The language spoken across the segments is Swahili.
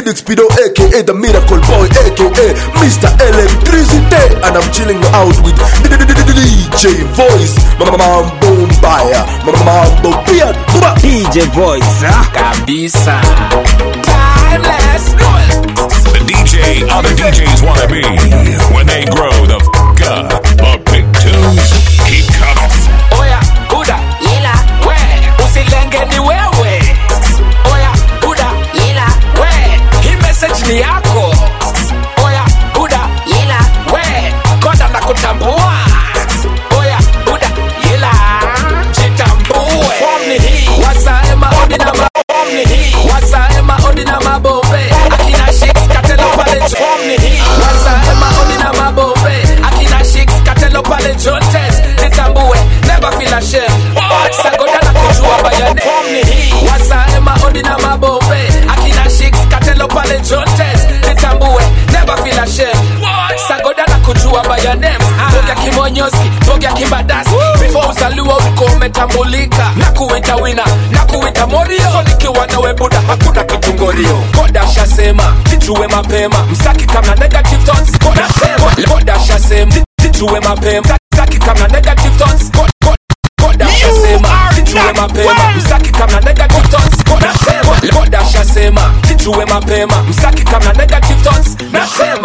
It's Speedo, aka the Miracle Boy, aka Mr. Electricity. And I'm chilling out with DJ Voice, Mambo Mbaya, Mambo Beard, DJ Voice, Kabisa. Timeless. The DJ other DJs wanna be when they grow the f*** up. The big tunes keep coming. Oya, Buda, Yela, we, usilenge ni wewe. Oya, Buda, Yela, we, hii message ni yako. Oya, Buda, Yela, we, koda na kutambua. Oya, Buda, Yela, jitambue. Form ni hii, wasaema odi na form ni hii, wasaema odi na mabombe. Akina Shix Katelo pale form ni hii, wasaema odi na mabombe. Akina Shix Katelo pale Jontes, jitambue, never feel ashamed. Sagoda na kujua bayane form ni hii, wasaema odi na mabombe. Akina Shix Katelo pale Jontes, jitambue, never feel ashamed. Sagoda na kujua bayane Boga kimonyoski, boga kibadasi. Before uzaliwa uliko umetambulika. Na kuita wina, na kuita morio. So nikiwa nawe Buda hakuna kitungorio. Koda shasema, tijue mapema. Msaki kama negative thoughts. Koda sema, koda shasema, tijue mapema. Msaki kama negative thoughts. Koda shasema, tijue mapema. Msaki kama negative thoughts. Koda sema, koda shasema, tijue mapema. Msaki kama negative thoughts. Nasema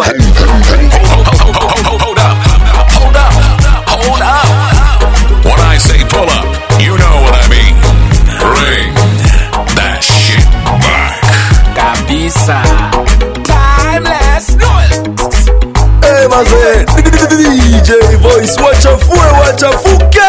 Hold up. Hold up. When I say pull up, you know what I mean. Bring that shit back. Kabisa. Timeless. Hey maze, DJ Voice, wachafuke.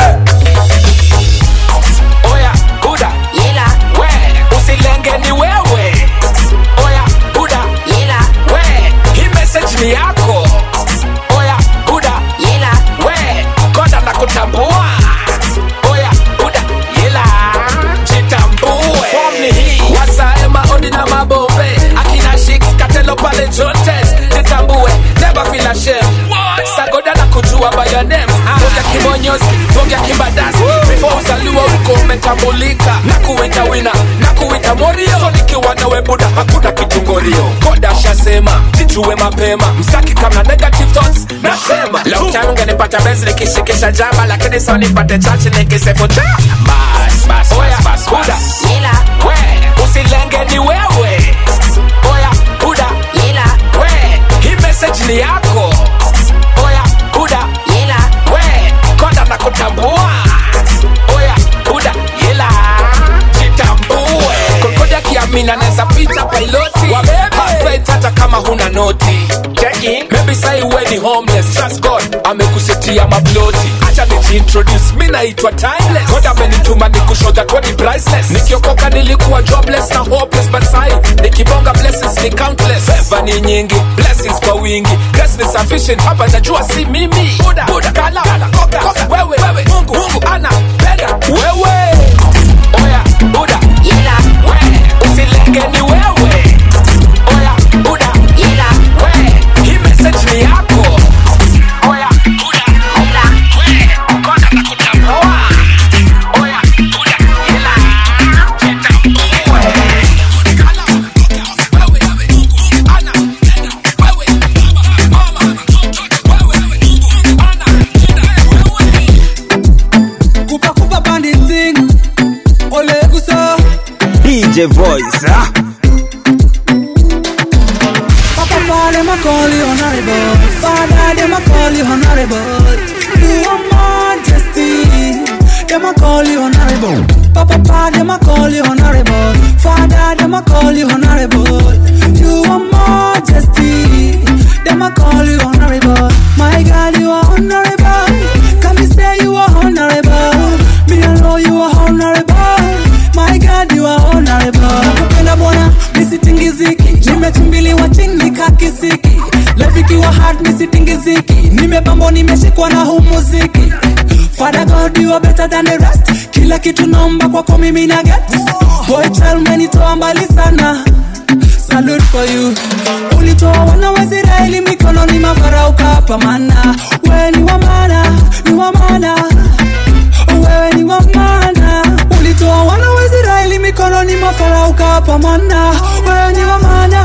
Oya, Buda, Yela, we, usilenge ni wewe. Oya, Buda, Yela, we, hii message ni yako. Oya, Buda, Yela, we, koda na kutambua. Oya, Buda, Yela, jitambue. Form ni hii, wasaema odi na mabombe. Akina Shix Katelo pale Jontes, jitambue, never feel ashamed. Sagoda na kujua by your name. Boga kimonyoski, boga kibadasi. Before uzaliwa uliko umetambulika. Na kuita wina, na kuita morio. So nikiwa nawe Buda hakuna kitungorio. Koda shasema, tijue mapema. Msaki kama negative thoughts. Nasema long time ungenipata benzi nikishikisha jamba. Lakini so nipate chachi nikisefuta. Bas, Buda, Yela, we, usilenge ni wewe. Oya, Buda, Yela, we, hii message ni yako. Oya, Buda, Yela, we, koda na kutambua. Oya, Buda, Yela, jitambue. Konkoda kiamina neza pita piloti. Perfect hata kama huna noti. Checking, maybe say we ni homeless. Trust God, amekusetia maploti. Acha nijiintroduce, mi naitwa Timeless. God amenituma nikushow that what is priceless. Nikiokoka nilikuwa jobless na hopeless. But sai, nikibonga blessings ni countless. Favor ni nyingi, blessings kwa wingi. Grace ni sufficient, hapa najua si mimi. Buda, kala, koka, wewe, Mungu, ana, penda, wewe. Oya, Buda, Yela, we, usilenge ni wewe. Oya, Buda, Yela, we, hii message ni yako. Oya, Buda, Yela, we, koda na kutambua. Oya, Buda, Yela, jitambue. Kupa bandit thing. Ole gusa. DJ Voice, Papa, them a call you honorable. Father, them a call you honorable. Your Majesty, them a call you honorable. Papa, them a call you honorable. Father, them a call you honorable. Your Majesty, them a call you honorable. My God, you are honorable. Come and say you are honorable. Me know you are honorable. My God, you are honorable. Kupenda bwana, misitingiziki. Nimechimbiliwa chini kakisiki. Lefiki wa heart, misitingiziki. Nimebambo, nimeshikwa na huu muziki. Father God, you are better than the rest. Kila kitu naomba kwako mimi na get. Boy child, umenitoa mbali sana. Salute for you. Ulitoa wana wa Israeli mikononi mwa Farao ukapamana. Wewe ni wa maana, ni wa maana. Wewe ni wa maana. Ulitoa wana wa Israeli mikononi mwa Farao ukapamana. Wewe ni wa maana,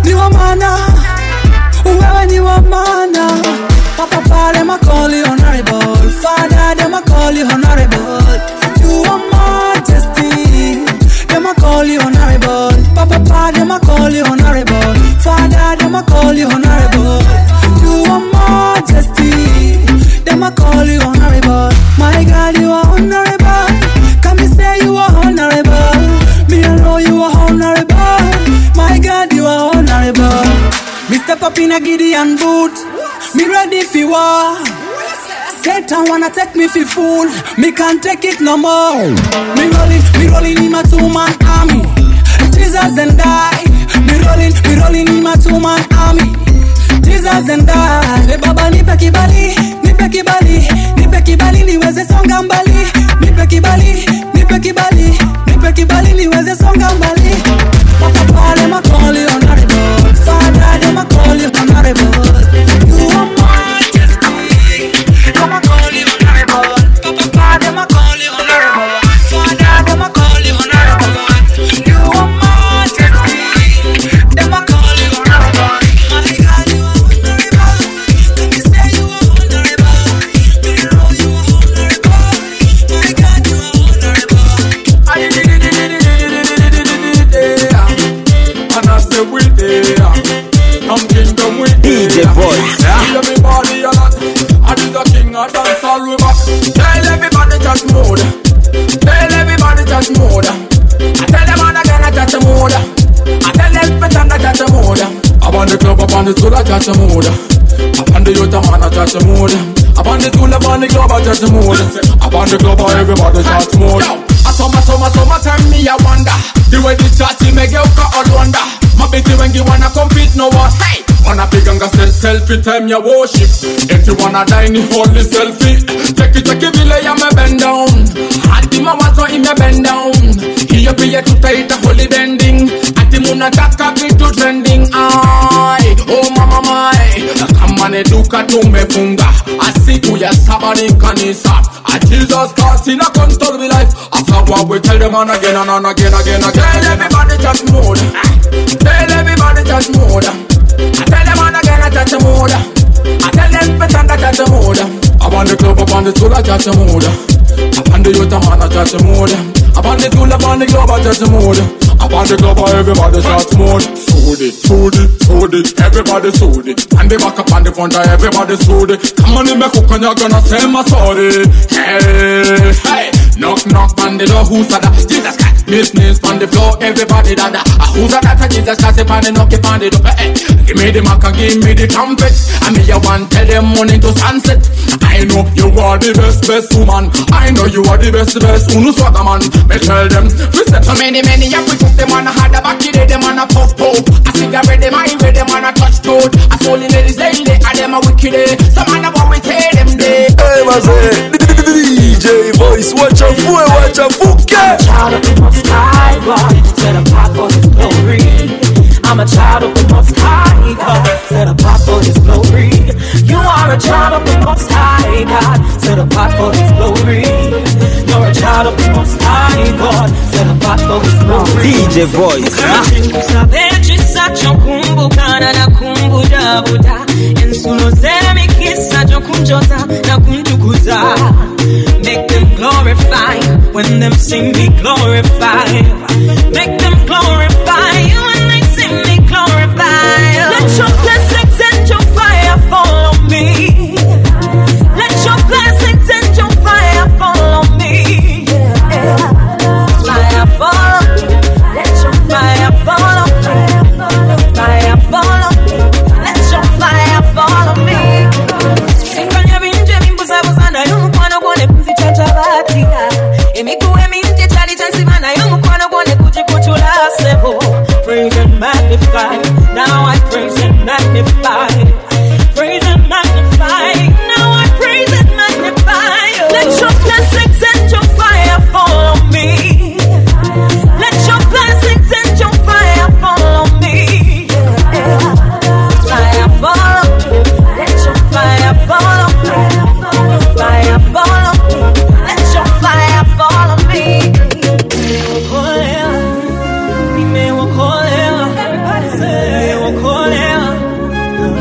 ni wa maana, wewe ni wa maana. Papa, them a call you honorable. Father, them a call you honorable. You are majesty, them a call you honorable. Papa, them a call you honorable. Father, them a call you honorable. You are majesty, them a call you honorable. My God, you are honorable. Can me say you are honorable? Me I know you are honorable. My God, you are honorable. Me step up in a Gideon boot. Me ready for war. Satan wanna take me for fool. Me can't take it no more. Me rolling in my two-man army. Jesus and I. Me rolling in my two-man army. Jesus and I. Le baba nipe kibali, nipe kibali, nipe kibali niweze songa mbali. Nipe kibali, nipe kibali, nipe kibali niweze songa mbali. Papa, them a call you honorable. Father, them a call you honorable. You are majesty. Them a call you honorable. Papa, them a call you honorable. Father, them a call you honorable. You are majesty. Them a call you honorable. My God, you are honorable. Can you say you are honorable? Do you know you are honorable? My God, you are honorable. And I say we there. I'm kingdom with DJ Voice. Everybody a lot. I do the king of dance all river. Tell everybody just mode. Tell everybody just mode. I tell them all again I just mode. I tell them pretend I just mode. Up on the club, up on the stool, I just mode. Up on the youth, man, I just mode. Up on the stool, up on the club, I just mode. Up on the club, everybody just mode. I summer me I wonder. The way the chatty make you got all wonder. My baby when you wanna compete no what. Hey, wanna big and selfie time you worship. If you wanna die in the holy selfie, check it village and me bend down. At the mama so in me bend down. Here be to tight a holy bending. At the moon attack a bit to trending. Ay, oh mama my. Come on eduka tumefunga. Asiku ya sabani kanisa. A Jesus Christ in a control of life. After what we tell them on again and again. Tell everybody just mode. Tell everybody just mode. I tell them on again I just mode. I tell them pretend I just mode. Up on the club, up on the stool, I just mode. Up on the youth, man, I just mode. Up on the stool, up on the club, I just mode. Up on the club, everybody just mode. Sold it, everybody sold it. And the back up on the front, everybody sold it. Come on in, me cook and you're gonna say my sorry. Hey, knock on the door, who's that? Jesus Christ, business on the floor, everybody that. Who's that? Jesus Christ, if I knock it on the door. Give me the mic and give me the trumpet. And me, you want tell them morning to sunset. I know you are the best woman. I know you are the best unu swagger man. Me tell them, we said so many, yeah, we took them on a hard back, them on a pop. I cigarette them, I read them on a touch toad. I sold in ladies daily, and them a wicked. Some man about we tell them they. Hey, what's it? DJ Voice, watch a fool, watch a fool. Child of the Most High God, set apart for His glory. I'm a child of the Most High God, set apart for His glory. You are a child of the Most High God, set apart for His glory. You're a child of the Most High God, set apart for His glory. DJ Voice. Kumbukana na kumbudabuda ensulo zemi kisa jokunjoza na kuntukuza. Make them glorify when them sing me glorify. Make them glorify when they sing me glorify. Let your blessings and your fire follow me. Let your blessings and your fire follow me. Fire follow me. Let your fire follow me. Fire follow me. Let your fire follow me. Singanya binje mimbuza buzana yumukwano gwone kuzichacha batia. Emikuwe minje chali chansimana yumukwano gwone kujikuchula sebo. Praise and magnify. Now I praise and magnify. Praise and magnify. Now I praise and magnify. Let your blessings and your fire follow me. Let your blessings and your fire follow me. Fire follow me. Let your fire follow me. Fire follow me. Let your fire follow me. Everybody say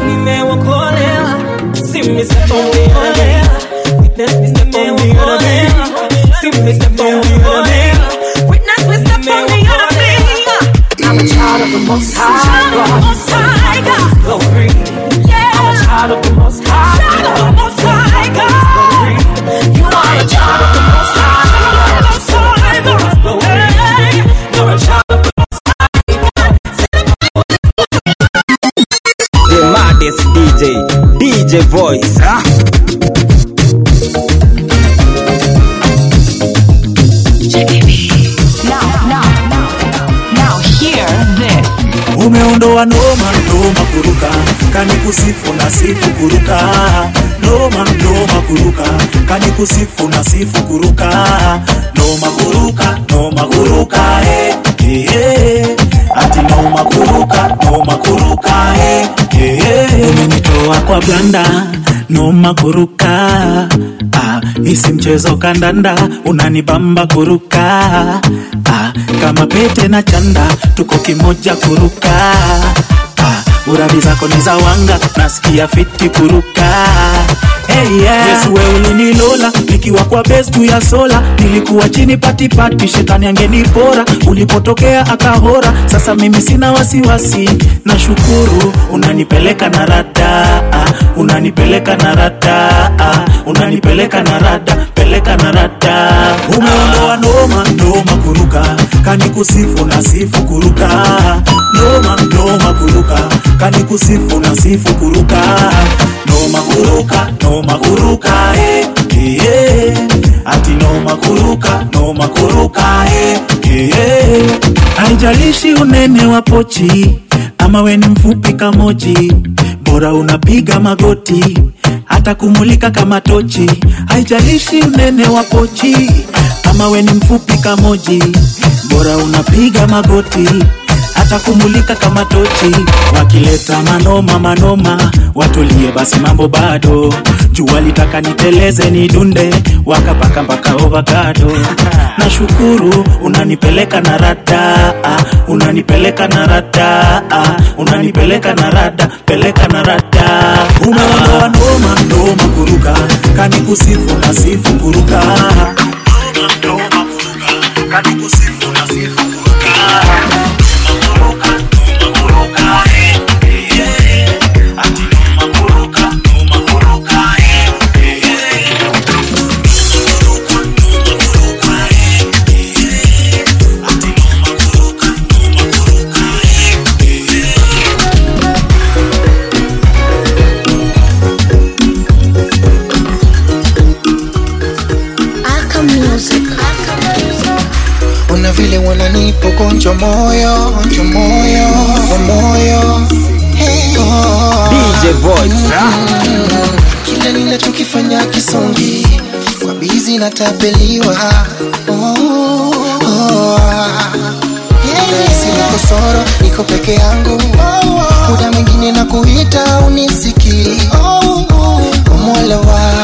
nimeokolewa. See me step on the other. Witness me step on the other. See me step on the other. Witness me step on the other. I'm a child of the Most High God. Glory. I'm a child of the Most High God. You are a child of the Most High God. Glory. You're a child of the Most High God. The maddest DJ Voice, huh? Umeondoa noma kuruka, kani kusifu na sifu kuruka. Noma kuruka, kani kusifu na sifu kuruka. Noma kuruka, ati noma kuruka, umenitoa kwa blanda, noma kuruka. Isi mchezo kandanda, unanibamba kuruka. Kama pete na chanda, tuko kimoja kuruka. Urabi zako ni za wanga, nasikia fiti kuruka. Hey yeah. Yesu we ulinilola, nikiwa kwa bestu ya sola. Nilikuwa chini pati, shetani angenipora. Ulipotokea akahora, sasa mimi sina wasiwasi. Na shukuru, unanipeleka na rada. Unanipeleka na rada. Unanipeleka na rada, peleka na rada. Umeondoa noma kuruka, kani kusifu na sifu kuruka. Noma kuruka, kani kusifu na sifu kuruka. Noma kuruka, ati noma kuruka, haijalishi unene wa pochi ama we ni mfupi kamoji, bora unapiga magoti hata kumulika kama tochi. Haijalishi unene wa pochi ama we ni mfupi kamoji, bora unapiga magoti hata kumulika kama tochi. Wakileta manoma, watulie basi mambo bado. Jua litaka niteleze nidunde, wakapaka mpaka avocado. Na shukuru, unanipeleka na rada. Unanipeleka na rada. Unanipeleka na rada, peleka na rada. Umeondoa noma kuruka, kani kusifu na sifu kuruka. Noma kuruka, kani kusifu na sifu kuruka. Una vile wananipo konjo moyo. Hey, DJ Voice, kila ninachokifanya kisongi, kwa bizi natapeliwa. Niko soro, niko peke yangu. Muda mwingine na kuita unisiki. Umwelewa.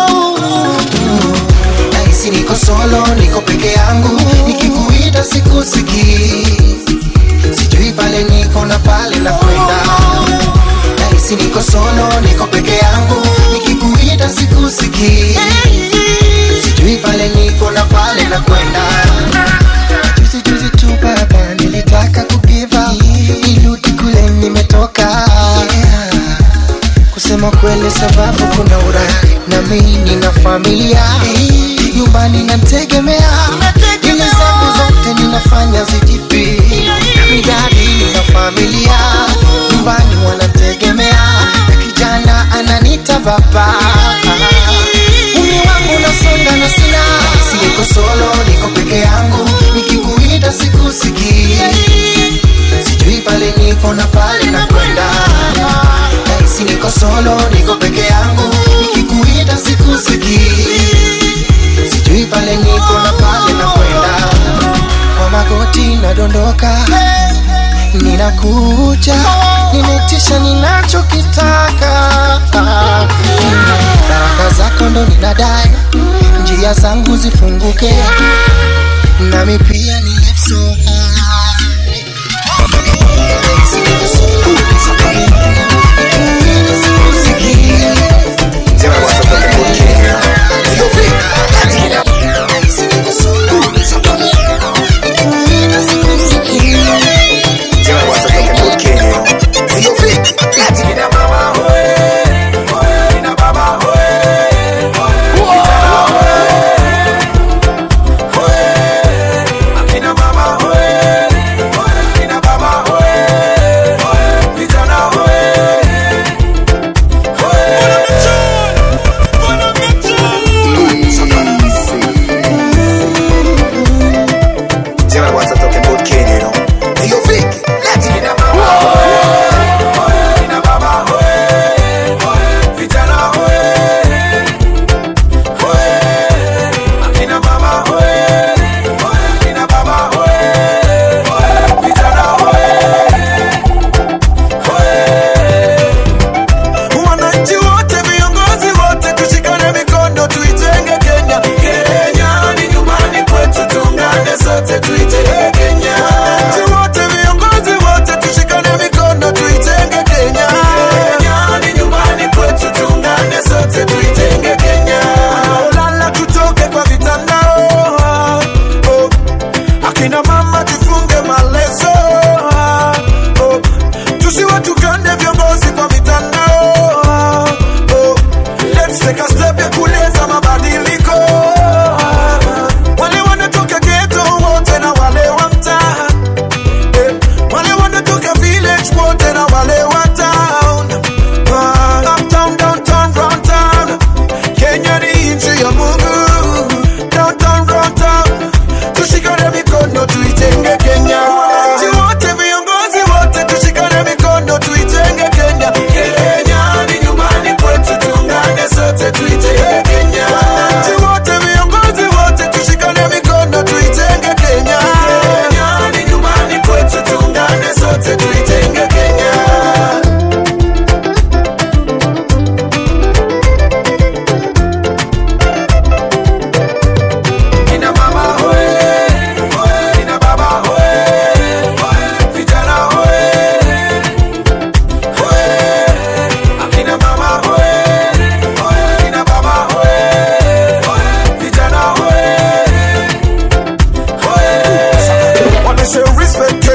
Naisi niko solo, niko peke yangu. Nikikuita sikusiki. Sijui pale niko na pale na kwenda. Naisi niko solo, niko peke yangu. Nikikuita sikusiki. Sijui pale niko na pale na kwenda. Juzi tu baba nilitaka kugiva, nirudi kule nimetoka. Kusema kweli sababu kuna uraha, na mimi nina familia. Nyumbani nategemea, ile zangu zote ninafanya zijipi. Midadi nina familia, nyumbani wanategemea. Na kijana ananita baba, uni wangu nasonga na sina. Siko solo, niko peke yangu. Nikikuita sikusiki. Sijui pale niko na pale na kwenda. Naisi niko solo, niko peke yangu. Nikikuita sikusiki. Sijui pale niko na pale na kwenda. Kwa magoti nadondoka, ninakuja, nimetisha ninachokitaka. Baraka zako ndo ninadai, njia zangu zifunguke, nami pia ni live so high.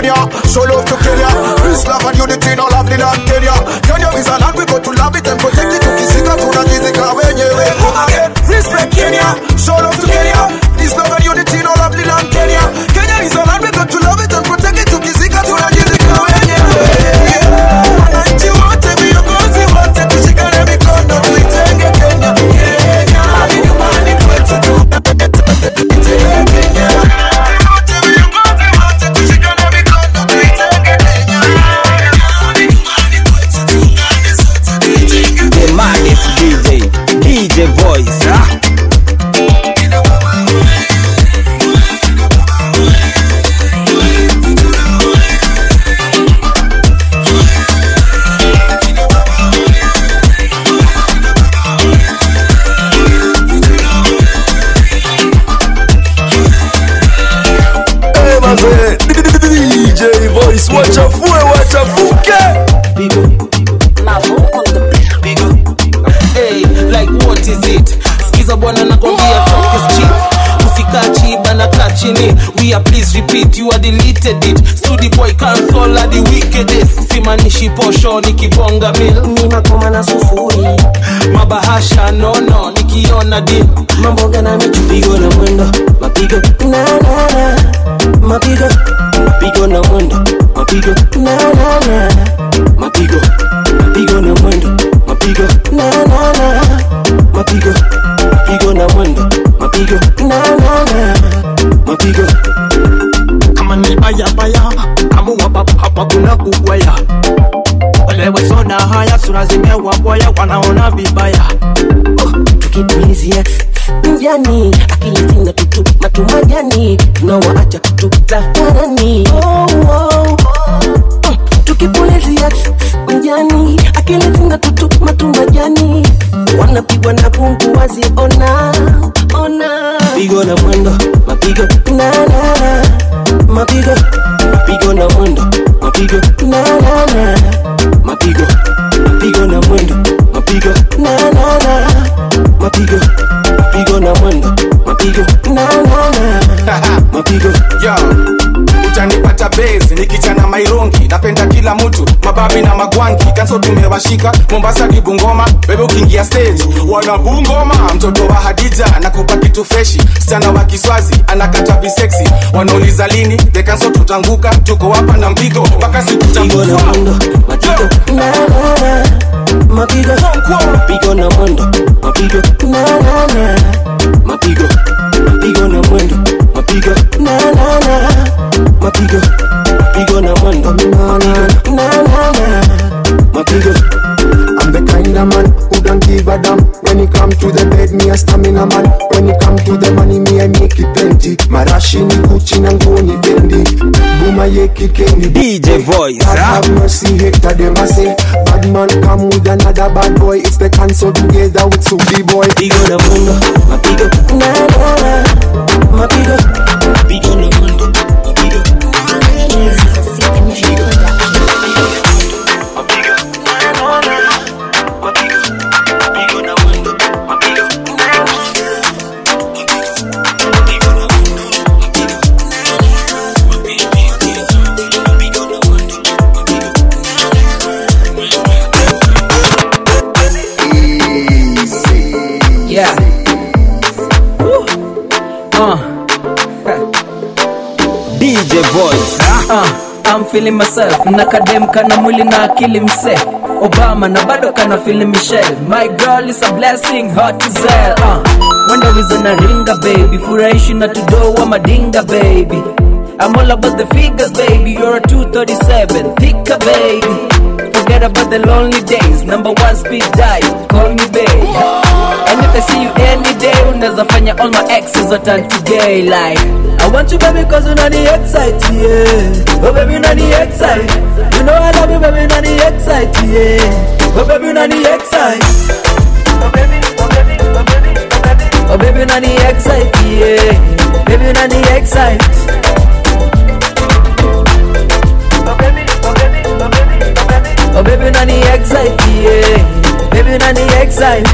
Kenya. Show love to Kenya. Peace, love and unity, no love in Kenya. Kenya is a land we go to love it and protect it. Tukizika tunajizika wenyewe. Respect Kenya. Show love to Kenya. Peace, love and unity, no love in Kenya. Kenya is a land we go to love it and protect it. Tukizika tunajizika wenyewe. Wananchi wote viongozi wote tushikane mikono tuitenge Kenya. Kenya ni nyumbani kwetu tuitenge Kenya. The maddest DJ Voice, Hey manze, DJ Voice, wachafuke. Hey, like what is it? Skiza bwana nakwambia talk is cheap. Usika chiba na kachini. We are please repeat, you are deleted it. Studi boy cancel are the wickedest. Simanishi posho nikibonga bill. Ni makoma na sufuri. Mabahasha no nikiona deal. Mambo gana michupigo na mwendo. Mapigo na mapigo. Mapigo na mwendo. Mapigo na mapigo. Mapigo na mwendo. Mapigo na mapigo. Mapigo na mwendo. Mapigo na mapigo. Kama ni baya amu hapa kuna kugwaya. Wale wasona haya sura zimewaboya wanaona vibaya. Tukipulizia mjani akili zina tutu matumajani tunawaacha tutafarani. Tukipulizia mjani akili zina tutu matumajani wanapigwa na pungu waziona pigo na mwendo mapigo na mapigo mapigo na mwendo mapigo na mapigo mapigo na mwendo mapigo na mapigo mapigo na mwendo mapigo na mapigo. Yo, utanipata base nikichana mairongi. Napenda kila mtu mababi na magwangi. Kanso tumewashika Mombasa di Bungoma. Bebe ukiingia stage wana Bungoma. Mtoto wa Hadija nakupa kitu freshi. Msichana wa Kiswazi anakata bisexy. Wanauliza lini the kanso tutanguka. Tuko hapa na mpigo mpaka siku mapigo na mwendo mapigo na mapigo mapigo na mwendo mapigo na mapigo mapigo na mwendo mapigo na mapigo mapigo na mwendo na mapigo. I'm the kind of man who don't give a damn. When it come to the bed, me a stamina man. When it come to the money, me I make it plenty. Marashi ni Gucci na nguo ni Fendi. Buma ye kikeni DJ Voice, God have mercy, Hector them a say. Bad man come with another bad boy. It's the cancel together with Subi boy. Pigo na mwendo, mapigo na mapigo. Pigo na mwendo, mapigo. Yeah. DJ Voice, I'm feeling myself. Nakademka na mwili na akili mse. Obama na bado kana feeling Michelle. My girl is a blessing, hot to sell. Wonder reason na ringa baby. Furaishi na tudoa madinga baby. I'm all about the figures baby. You're a 237, thicker baby. Forget about the lonely days. Number one speed dial, call me babe. And if I see you any day, unaweza fanya all my exes are turn to gay. Like I want you baby cause unani excite, yeah. Oh baby unani excite. You know I love you baby unani excite, yeah. Oh baby unani excite. Oh baby, oh baby, oh baby, oh baby. Oh baby unani excite, yeah. Baby unani excite. Oh baby, nani excite, yeah. Baby, nani excite.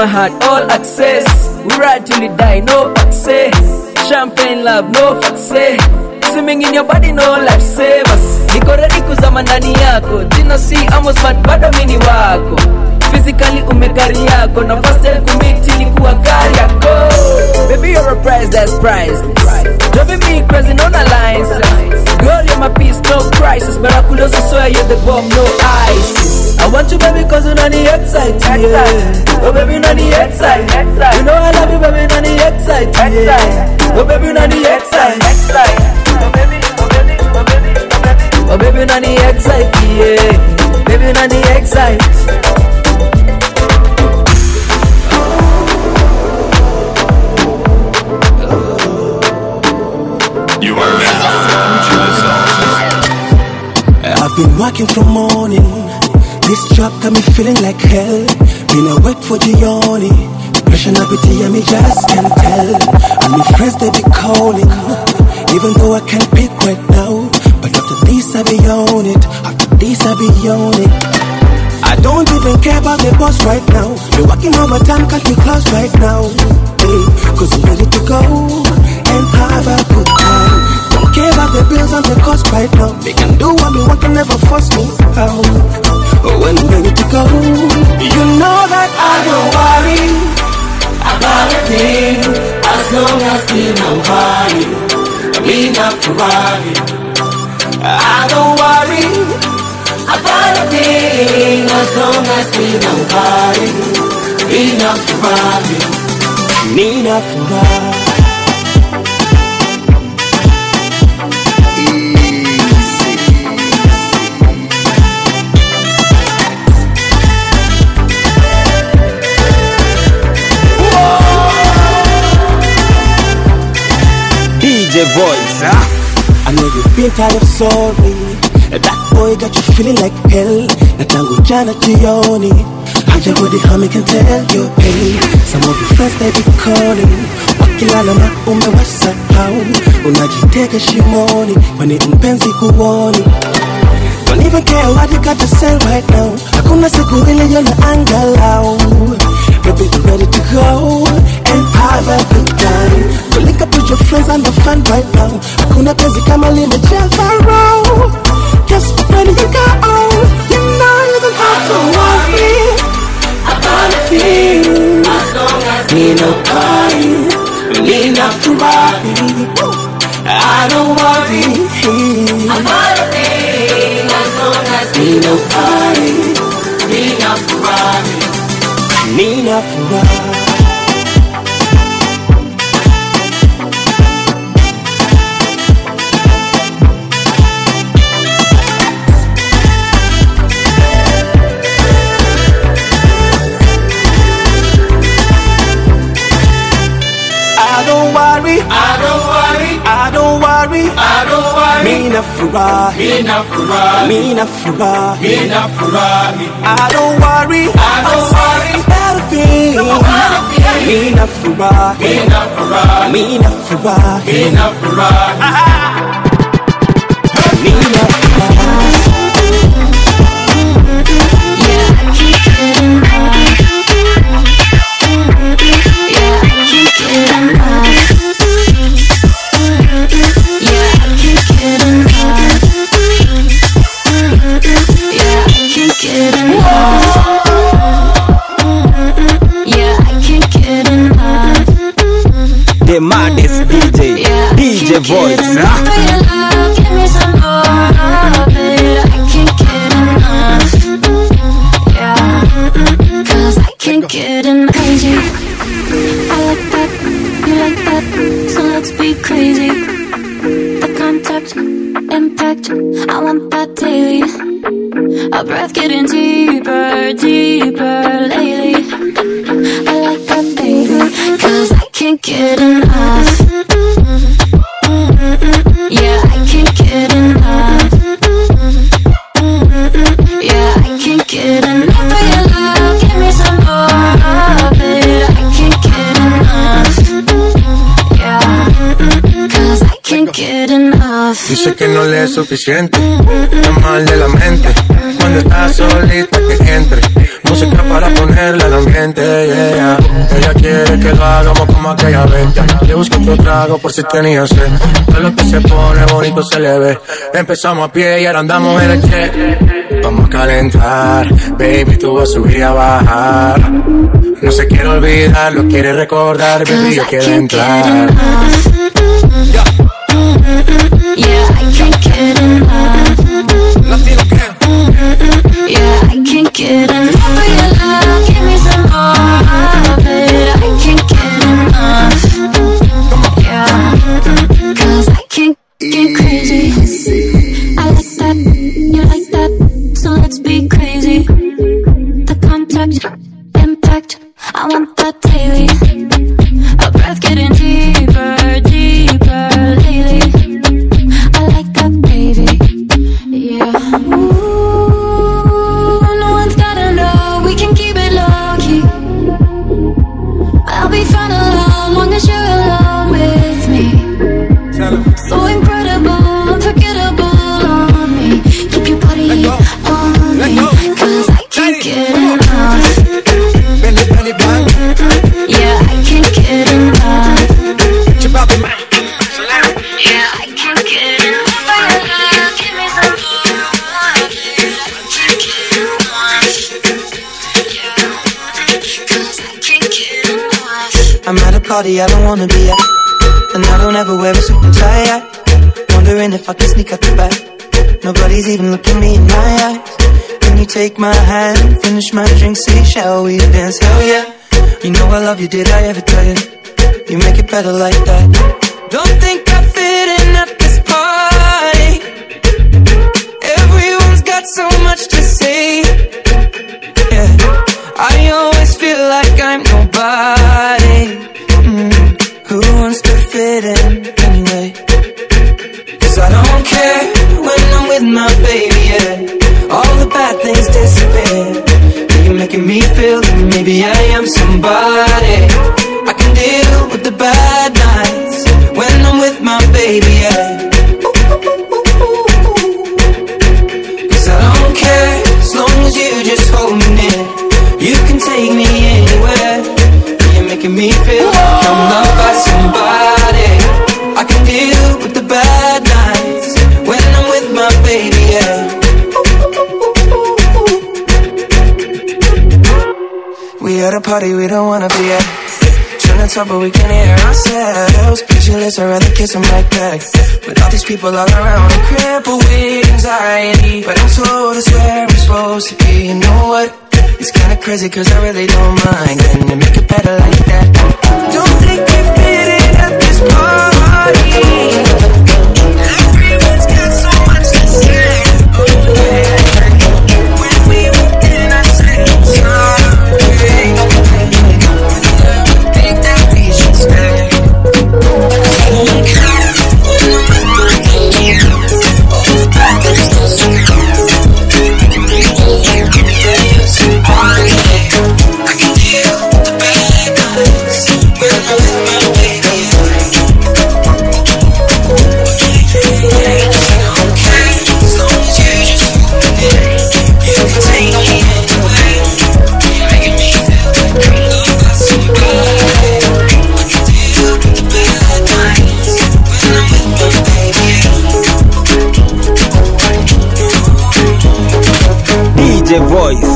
my heart, all access. We ride till we die, no access. Champagne love, no access. Swimming in your body, no lifesavers. Niko ready kuzama ndani yako. Dino si amo smart, bado mini wako. Physically umekari yako. Na first time kumiti likuwa kari yako. Baby you're a prize that's priceless. Driving me crazy, no lines. Girl you're my peace, no crisis. Miraculous, I swear you're the bomb, no ice. I want you baby cause you're not the excited, yeah. Oh baby you're not the excited. You know I love you baby you're not the excited, yeah. Oh baby you're not the excited. Oh baby, you're not the excite, yeah. Baby, you're not the excite. You are now to the sauce. I've been working from morning. This job got me feeling like hell. Been awake for the yawning. Pressure na bitia me just can't tell. And my friends they be calling. Even though I can't pick right now. But after this I be on it. After this I be on it. I don't even care about the boss right now. You're working overtime, can't be close right now. Hey, cause I'm ready to go and have a good time. Don't care about the bills and the cost right now. They can do what they want, can never force me out. When I'm ready to go, you know that I don't worry about a thing. As long as me I'm high, me not Ferrari. I don't worry about a thing. As long as me I'm high, me not Ferrari. Me not Ferrari. DJ Voice, I know you've been tired of sorry. That boy got you feeling like hell. Na tangu jana jioni hajarudi hami can tell your pain. Some of your friends they be calling. Wakilala na umewasa hau. Unajiteka shimoni kwani mpenzi kuoni. Don't even care what you got to say right now. Hakuna siku ile yona angalau. Baby you ready to go and have a good time. Go link up with your friends and the fun right now. Hakuna kazi kama limejaa row. Just ready to go. You know you don't have to worry about a thing. As long as me no crying, me not to worry. I don't worry about a thing. As long as me no crying, me not to worry. Me not to worry. Me not Ferrari, me not Ferrari, me not Ferrari, me not Ferrari. I don't worry about a thing. Me not Ferrari, me not Ferrari, me not Ferrari, me not Ferrari. Me not Ferrari. Yeah, I keep getting high. Yeah, I keep getting high. The maddest DJ, DJ Voice. Give me some more of it. I can't get enough. Yeah, cause I can't get enough. Crazy, I like that, you like that, so let's be crazy. The contact, impact, I want that daily. Our breath getting deeper, deeper lately. I like that baby, cause I can't get enough. Yeah, I can't get enough. Yeah, I can't get enough of your love. Give me some more of it. I can't get enough. Yeah, cause I can't get enough. Dice que no le es suficiente, está mal de la mente. Cuando está solita que entre. música para ponerle al ambiente, yeah. Ella quiere que lo hagamos como aquella vez. Le busco otro trago por si tenía sed. Todo lo que se pone bonito se le ve. Empezamos a pie y ahora andamos en el jet. Vamos a calentar, baby, tú vas a subir y a bajar. No se quiere olvidar, lo quiere recordar, baby, yo quiero entrar. Yeah, I can't get enough. Yeah, I can't get enough of your love. Give me some more of it. I can't get enough. Yeah, 'cause I can't get crazy. I like that, you like that, so let's be crazy. The contact, impact, I want that daily. A breath getting deeper, deeper lately. I like that, baby. Yeah. Ooh, no one's gotta know. We can keep it low key. I'll be fine alone, long as you're alone with me. So incredible, unforgettable on me. Keep your body on me, 'cause I can't get enough. Yeah, I can't get enough. Yeah, I can't get enough of your love. Give me some more of it. I can't get enough. Yeah, 'cause I can't get enough. I'm at a party I don't wanna be at, and I don't ever wear a suit and tie at. Wondering if I can sneak out the back. Nobody's even looking me in my eyes. When you take my hand, finish my drink, say shall we dance? Hell yeah. You know I love you, did I ever tell you? You make it better like that. Don't think I fit in at this party. Everyone's got so much to say. Yeah, I always feel like I'm nobody. Who wants to fit in anyway? 'Cause I don't care when I'm with my baby, yeah. All the bad things disappear. You're making me feel that maybe I am somebody. I can deal with the bad nights when I'm with my baby, yeah. 'Cause I don't care as long as you just hold me near. You can take me anywhere. You're making me feel like I'm loved by somebody. I can deal with the bad nights when I'm with my baby, yeah. We at a party we don't wanna be at. Trying to talk but we can't hear ourselves. Pictureless, I'd rather kiss them right back. With all these people all around, I'm crippled with anxiety. But I'm told it's where we're supposed to be. You know what? It's kinda crazy 'cause I really don't mind. Can you make it better like that? Don't think we fit in at this party. Everyone's got so much to say. Oh yeah. When we walked in I said I'm sorry. I think that we should stay. 'Cause I don't care when I'm with my baby. All the bad things disappear. I can deal with the bad nights when I'm with my baby. Okay, as long as you just hold me near. You can take me anywhere. You're making me feel like I'm loved by somebody. I can deal with the bad nights when I'm with my baby. DJ Voice,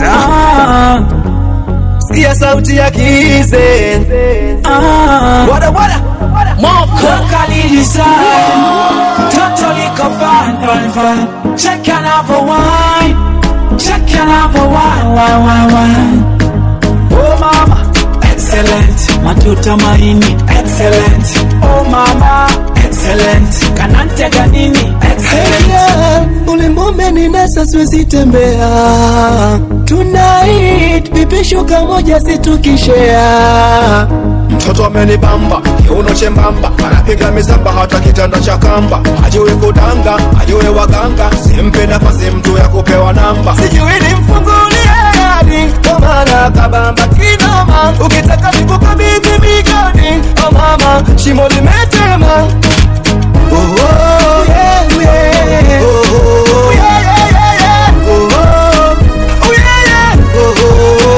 sikia sauti ya kize. Wada Moko kalilisa Toto liko fine. Check another wine. Check another wine. Oh mama, excellent. Matuta maini, excellent. Oh mama, excellent. Kanante ganini, excellent. Ulimbume ni nasa siwezi tembea. Tonight, bibi shuka moja situkishea. Mtoto amenibamba, kiuno chembamba, anapiga mizamba hata kitanda cha kamba. Ajue kudanga, ajue waganga, simpe nafasi mtu ya kupewa namba. Sijui nimfungulie hadi, kwa maana kabamba kinoma. Ukitaka nikukabidhi migani, oh mama, shimo limetema. Oh oh yeah yeah. Oh oh yeah yeah yeah. Oh oh yeah yeah. Oh oh.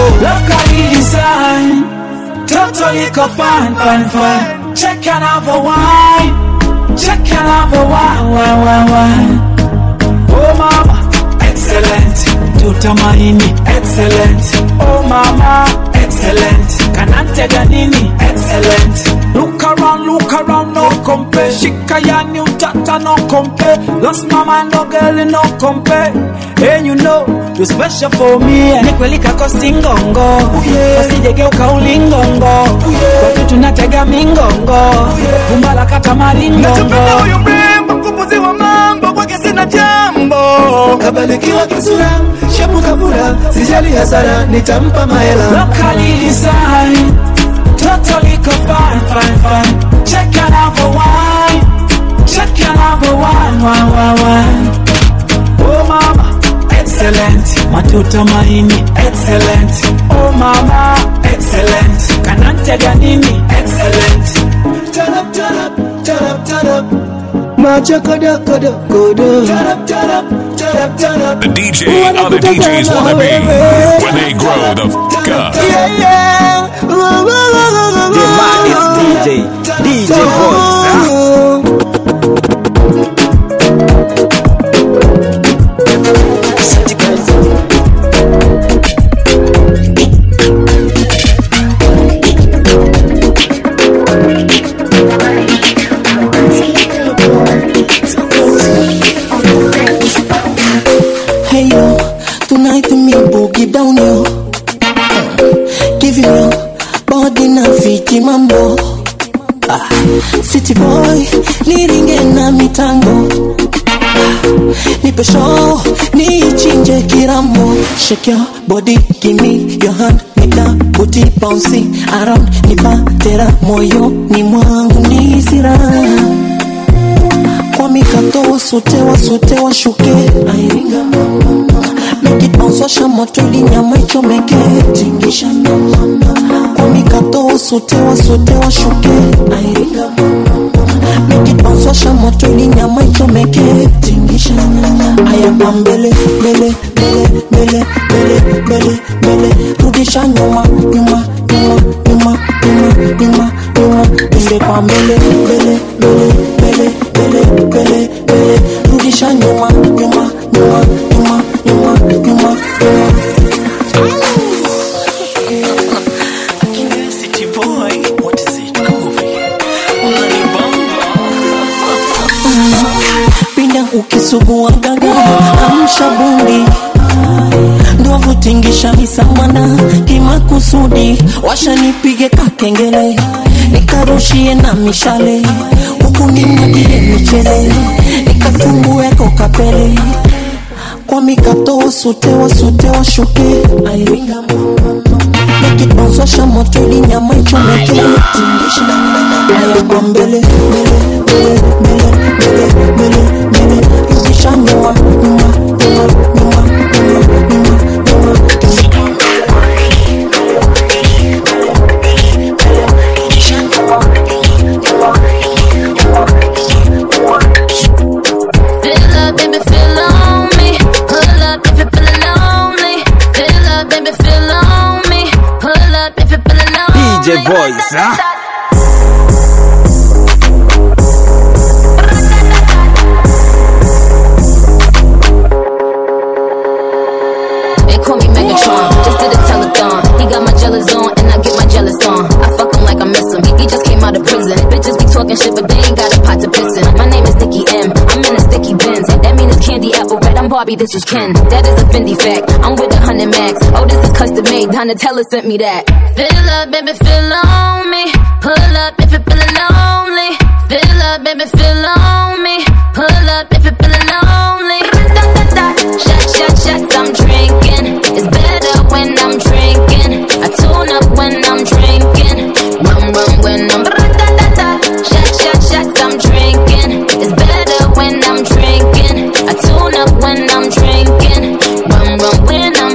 liquor fine, fine, fine. Check another wine. Check another wine. Oh mama, excellent. Tutamaini, excellent. Oh mama, excellent. Kanante ganini, excellent. Look around, no compare. Shikayani utata, no compare. Lost my mind, no girl, no compare. And you know, you're special for me. Nikweli kako singongo, wasijegeuka ulingongo. Watu tunatega mingongo, kumbala kata maringongo. Nachopenda huyu mrembo, kupuzi wa mambo, kwake sina jambo. Kabalikiwa kisura, shepu kabura, sijali hasara, nitampa mahela. Locally designed, totally fine, fine, fine. Check another wine, check another wine. Oh mama, excellent. Matuta maini, excellent. Oh mama, excellent. Kanante ganini, excellent. Turn up, turn up, turn up, turn up. Macha koda, koda, koda. Turn up, turn up, turn up, turn up. The DJ other DJs wanna be when they grow the fuck up. Yeah, yeah. The maddest DJ Voice. Hey yo, tonight me boogie down yo. Give you your body na fiti mambo. City boy, niringe na mitango. Nipe show, ni chinje kirambo. Shake your body, give me your hand. Nika booty bouncing around. Nipa tera moyo, ni mwangu ni sira. Kwa mikato sutewa shuke. Airinga mama. Make it bounce, washa moto ili nyama ichomeke. Tingisha mama. Kwa mikato sutewa shuke. Airinga mama. Make it bounce, washa moto ili nyama ichomeke. Tingisha mama. Aya mbele. Rudisha nyuma. Inde kwa mbele. Rudisha nyuma. City boy, what is it? Come over here. Pinda ukisugua gaga, amsha bundi. Ndovu tingisha misamana, kimakusudi. Washa nipige kakengele, nikarushie na mishale. Huku nimwagie michele, nikatumbuwe kokapele. Kwa mikato sutewa shuke. Airinga mama. Make it bounce, washa moto ili nyama ichomeke. Aya kwa mbele. Rudisha nyuma. DJ Voice, huh? They call me Megatron, just did a telethon. He got my jealous on, and I get my jealous on. I fuck him like I miss him, he just came out of prison. Bitches be talking shit, but they ain't got a pot to piss in. My name is Nicki M, I'm in a sticky Benz. That mean it's candy apple red, I'm Barbie, this is Ken. That is a Fendi fact, I'm with 100 max. Oh, this is custom made, Donatella sent me that. Fill up, baby, fill on me. Pull up if you're feeling lonely. Fill up, baby, fill on me. Pull up if you're feeling lonely. Shots, I'm drinking. It's better when I'm drinking. I tune up when I'm drinking. Rum when I'm shots, I'm drinking. It's better when I'm drinking. I tune up when I'm drinking. Rum when I'm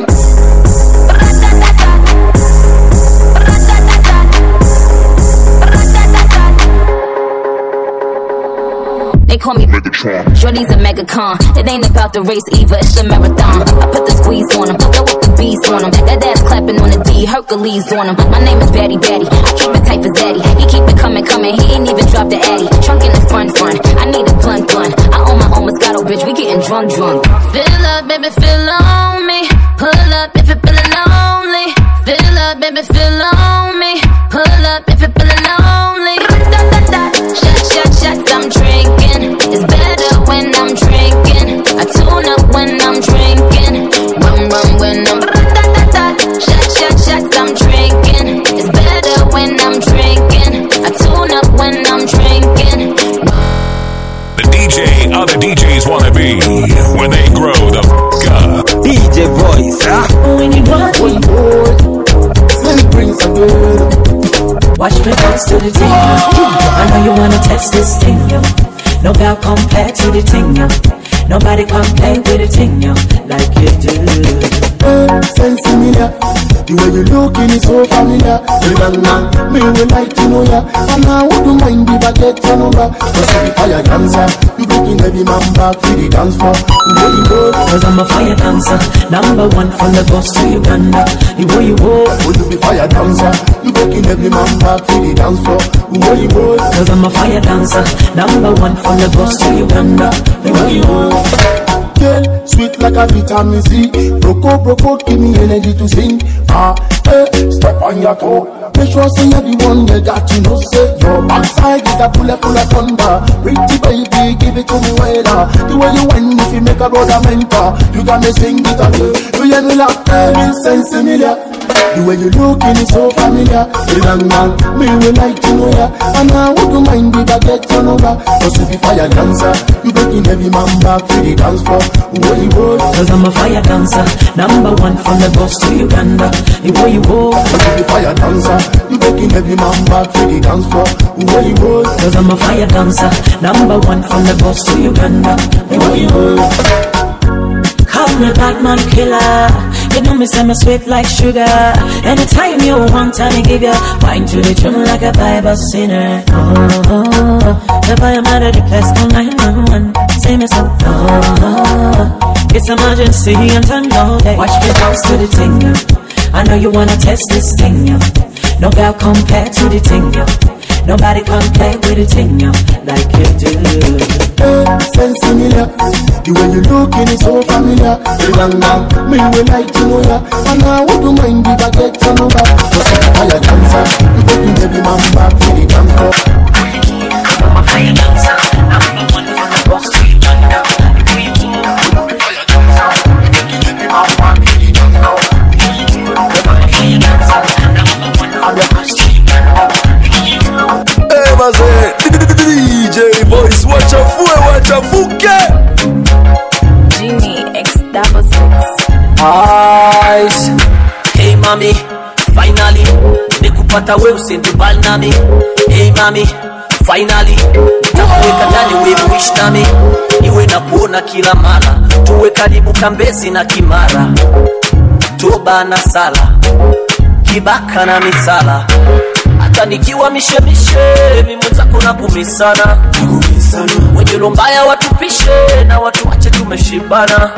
They call me Megatron. Shorty's a megacon. It ain't about the race either, it's a marathon. I put the squeeze on him, throw up the bees on him. That ass clapping on the D, Hercules on him. My name is Batty Batty, I keep it tight for Zaddy. He keep it coming, he ain't even dropped the Addy. Trunk in the front, I need a blunt. I own my own Moscato, bitch, we getting drunk. Fill up, baby, fill on me. Pull up if you're feeling lonely. Fill up, baby, fill on me. Pull up if you're feeling lonely. Shots, I'm drinking. It's better when I'm drinking. I tune up when I'm drinking. Rum when I'm shots, I'm drinking. It's better when I'm drinking. I tune up when I'm drinking. The DJ other DJs wanna be when they grow the f*** up. DJ Voice, When you want one boy, Slim brings a girl. Watch me bounce to the thing, I know you wanna test this thing, yo. No girl compare to the thing, yo. Nobody come play with the thing, yo, like you do. Sound similar. The way you looking is so familiar. Me would like to know ya. And I wouldn't mind if I get your number. Cause if I a dancer, you breaking every man back for the dance floor. Cause I'm a fire dancer, number one from the coast to Uganda. You way you walk, will you be fire dancer? You breaking every man back for the dance floor. Cause I'm a fire dancer, number one from the coast to Uganda. You way you walk. Girl, sweet like a vitamin C. Broco, give me energy to sing. Step on your toe. Make sure say everyone that you know say your backside is a bullet full of thunder. Pretty baby, give it to me well. The way you win, if you make a brother mentor, you got me sing it again. You hear me laugh, me sense similar. The way you looking is so familiar. Young man, me will like to know ya. And I wouldn't mind if I get your number. Cause if you fire dancer, you breaking every man back to the dance floor. Cause I'm a fire dancer, number one from the coast to Uganda. You way you walk. Cause if you fire dancer, you breaking every man back to the dance floor. Cause I'm a fire dancer, number one from the coast to Uganda. You way you walk. Call me Batman killer. You know me say me sweet like sugar. Anytime you want, I give you wine to the tune like a Bible sinner. The boy I'm out of the place, call 911. Say me so. It's emergency and time no day. Watch me bounce to the thing, yo. I know you wanna test this thing, yo. No girl compare to the thing, yo. Nobody come play with the thing, yo, like you do. Sound similar. The way you looking is so familiar. Young man, me will like to know ya. And I wouldn't mind if I get your number. Cause I'm a fire dancer, you breaking every man back to the dance floor. I'm a fire dancer, I'm the one from the box to Uganda. DJ Voice, watch a fuke. Genie X66 Eyes. Hey mami, finally nikupata wewe usindibali nami. Hey mami, finally nitakuweka ndani wewe wish nami. Niwe na kuona kila mara, tuwe karibu Kambezi na Kimara. Toba na sala, Kibaka na misala. Hata nikiwa mishemishe, mimi mwenzako na kumisana. Wenye lombaya watupishe, na watu wache tumeshibana.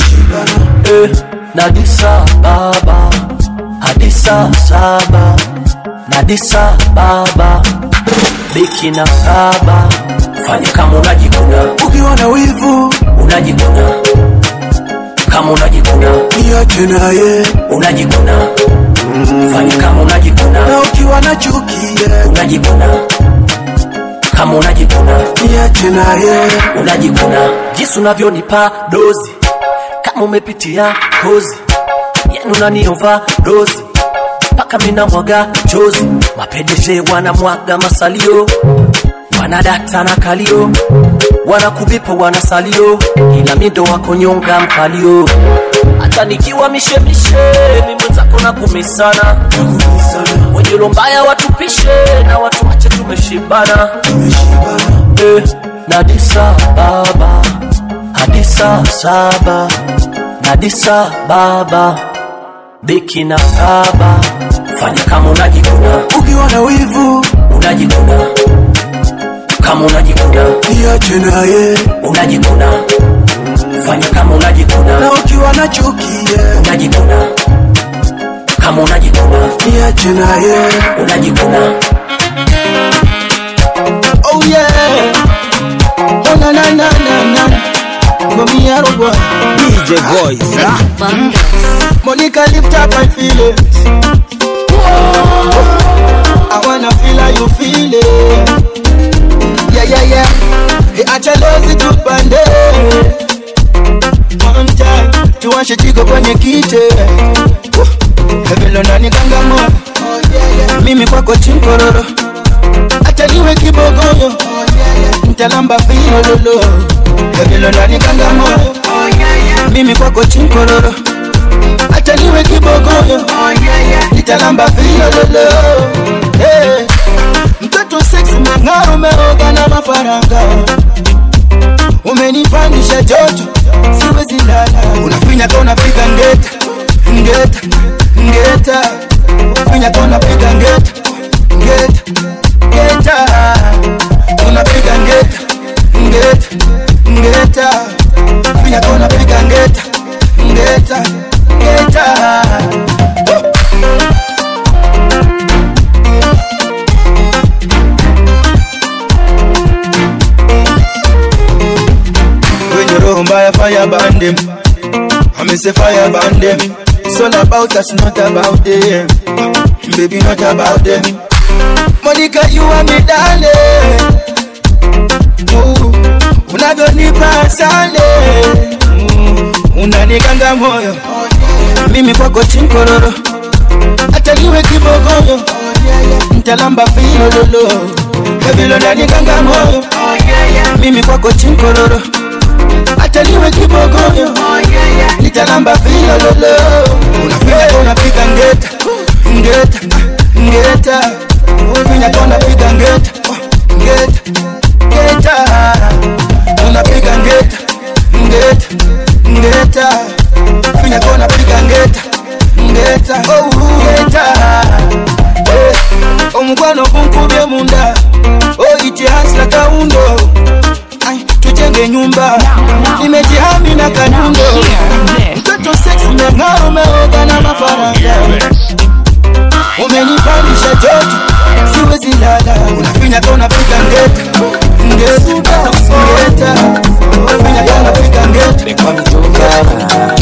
Nadisa baba, hadisa saba. Nadisa baba, beki na saba. Fanya kama unajikuna, ukiwa na wivu unajikuna. Kama unajikuna, niache naye, unajikuna. Fanya kama unajikuna, na ukiwa na chuki unajikuna. Kama unajikuna, niache naye, unajikuna. Jinsi unavyonipa dozi, kama umepitia kozi. Yenu unaniova dozi, paka mina mwaga chozi. Mapendeje wana mwaga masalio, wanadata na kalio. Wanakubipo wanasalio, ila mindo wako nyonga mkalio. Hata nikiwa mishemishe, mimi mwenzako na kumisana. Wenye lombaya watupishe, na watu wache tumeshibana. Nadisa baba, hadisa saba. Nadisa baba, beki na saba. Fanya kama unajikuna, ukiwa na wivu unajikuna. kama unajikuna, niache naye, unajikuna, fanya kama unajikuna, na ukiwa na chuki unajikuna, kama unajikuna, niache naye, unajikuna. Oh yeah, oh na na na na na, Mommy Arobo, DJ Voice, Monica lift up my feelings. I wanna feel how you feel it. Yeah, yeah, yeah. Hey, achalozi tupande. One time, tuwashe jiko kwenye kite. Hebelo nani kangamo. Mimi kwako chinkororo. Acha niwe kibogoyo. Ntalamba filo lolo. Hebelo nani kangamo. Mimi kwako chinkororo. Acha niwe kibogoyo. Nitalamba filo lolo. Hey. Mtoto sexy mangaro umeoga na mafaranga. Umenipandisha joto, siwezi lala. Unafinya kwa unapiga ngeta, ngeta, ngeta. Unafinya kwa unapiga ngeta, ngeta, ngeta. Unapiga ngeta, ngeta, ngeta. Unafinya kwa unapiga ngeta, ngeta, ngeta. Roho mbaya fire band them. I say fire band them. It's all about us, not about them. Baby, not about them. Monica, you are me darling. Unavyonipa sale. Unanikanga moyo. Mimi kwako chinkororo. Acha niwe kibogoyo. Ntalamba filo lolo. Hebilo unanikanga moyo. Mimi kwako chinkororo. Acha niwe kibogoyo. Nitalamba filo lolo. Unapiga ngeta, ngeta, ngeta. Unapiga ngeta, ngeta, ngeta. Unapiga ngeta, ngeta, ngeta. Unapiga ngeta, ngeta, ngeta. Omugwano kunkubye munda. Oh, iti hasla kaundo. Tujenge nyumba, nimejihami na kanundo. Mtoto sexy mengaro umeoga na mafaranga. Umenipandisha joto, siwezi lala. Unafinya kwa unapiga ngeta, ngeta, ngeta. Unafinya kwa unapiga ngeta, ngeta.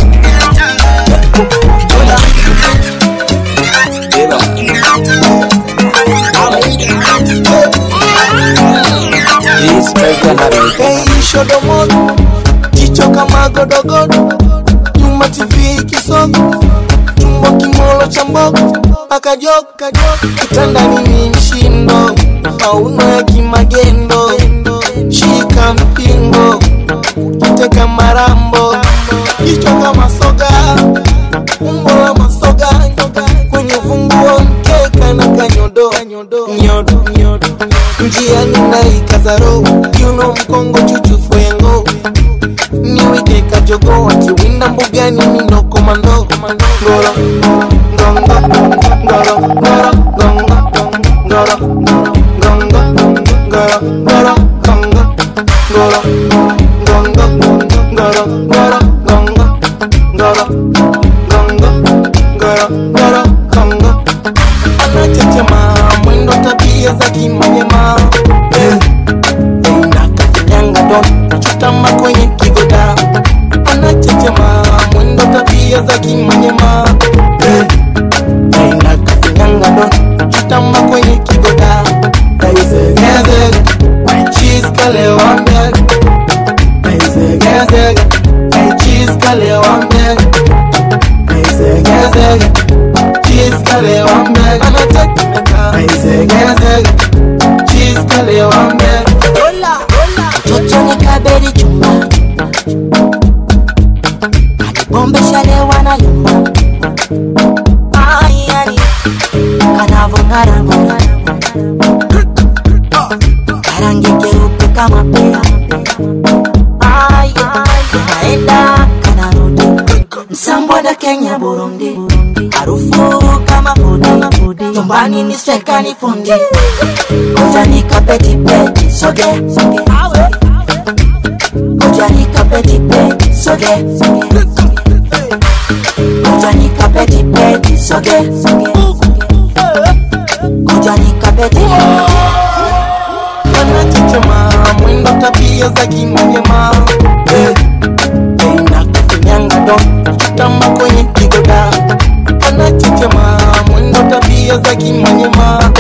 Hey, shodomodo, jicho kama godogodo. Nyuma TV kisogo, tumbo kimolo cha mbogo. Paka joka, kitanda nini mshindo. Mauno ya kimagendo, shika mpingo. Kiteka marambo, jicho kama soga. Umbo la masoga, kwenye funguo mkeka na kanyodo. Nyodo, nyodo. Njia ninaikaza roho, kiuno mkongo chuchu fwengo. Niwike kajogo, wakiwinda mbugani mino komando. Ngoro, ngongo, ngoro, ngoro, ngongo, ngoro, ngongo, ngoro, ngoro, ngongo, ngoro, ngongo, ngoro, ngoro, ngongo, ngoro, ngongo, ngoro, ngoro, ngongo. Anachechema, mwendo tabia za kimanyema. Nakafinyanga don, chutama kwenye kigoda. Anachechema, mwendo tabia za kimanyema. Nakafinyanga don, chutama kwenye kigoda. Gezeg, cheese kale wambeg. Gezeg, cheese kale wambeg. Gezeg, cheese kale wambeg. Anachechema, gezeg, cheese kale wambeg. Hola, hola. Toto ni kaberi chumba. Bombe shalewa na yumba. Ay, ay, kanavongara ngara. Karangi kerupe kama pea. Ay, ay, naenda kanarudi. Msambwada Kenya Burundi. Harufu kama fudi. Nyumbani ni steka ni fundi. Koja ni kapeti peti. soge, kuja nikape tipe, soge, kuja nikape tipe, soge, kuja nikape tipe. Wanachichema mwendo tabia za kimanyema, na kufinyanga do kitamba kwenye kigoda. Wanachichema mwendo tabia za kimanyema,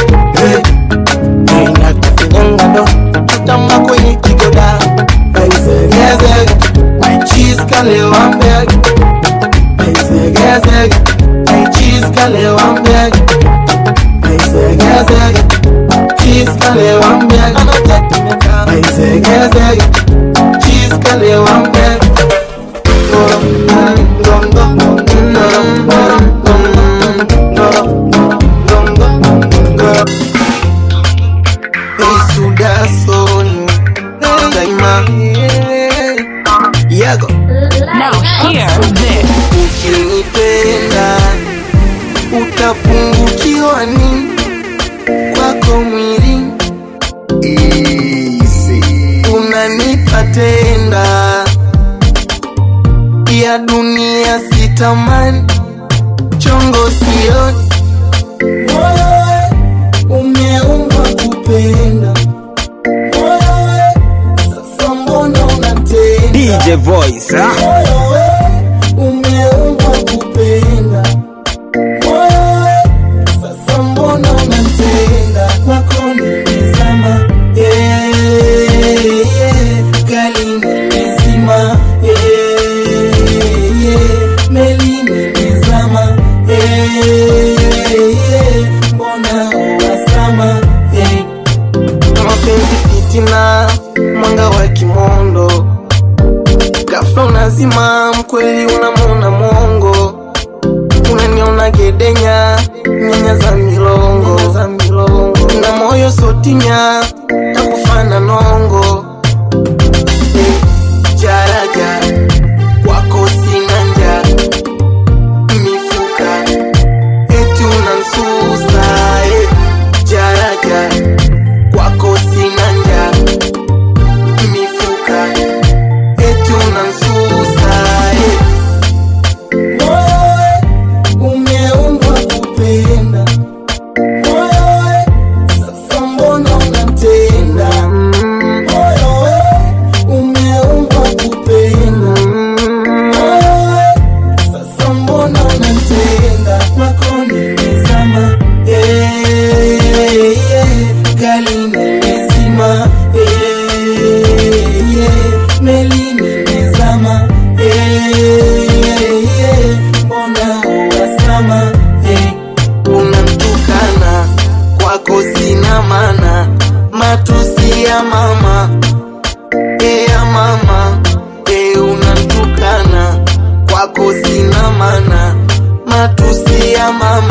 na kufinyanga do kitamba kwenye kigoda. Zege my cheese kalewa mbeg, zege my cheese kalewa mbeg, zege cheese kalewa mbeg, zege cheese kalewa mbeg. Now hear this. Ukinipenda utapungukiwa nini kwako mwili? Unanipa tenda ya dunia sitamani, chongo sioni. Moyo umeumbwa kupenda, moyo sasa mbona unatenda? DJ Voice, Moyo umeumbwa kupenda, moyo sasa mbona unatenda? Kwako nimezama, gali nimezima, meli nimezama, mbona uwasama? Mapenzi fitina, mwanga wa kimondo, ghafla unazima, mkweli unamwona mongo. Unaniona gedenya, nyanya za milongo, na moyo sotinya, takufana nongo. Jaraja, kwako sina njaa, mifuka, eti unansusa. Jaraja, kwako sina njaa, mifuka, eti unansusa. Moyo umeumbwa kupenda, moyo sasa mbona unatenda? Moyo umeumbwa kupenda, moyo sasa mbona unatenda? Kwako nimezama, gali nimezima, meli nimezama, mbona uwasama? Unamtukana, kwako sina maana, matusi ya mama, ya mama. Unamtukana, kwako sina maana, matusi ya mama.